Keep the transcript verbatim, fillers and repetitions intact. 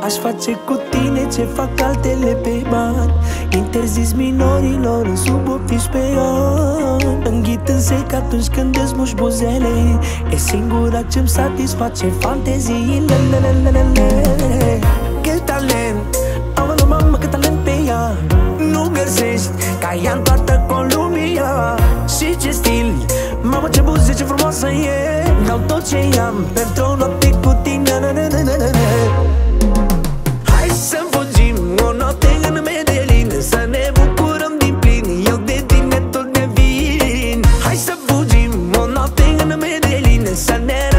Aș face cu tine ce fac altele pe bani, interzis minorilor în sub optsprezece ani. Înghit în sec atunci când îți muși buzele, e singura ce-mi satisface fanteziile. Cât talent, aoleu mamă, cât talent pe ea, nu găsești ca ea în toată Columbia. Și ce stil, mamă ce buze, ce frumoasă e, dau tot ce am pentru o noapte cu tine. Hai să fugim o noapte în Medellin, să ne bucurăm din plin, eu de tine tot devin. Hai să fugim o noapte în Medellin, să ne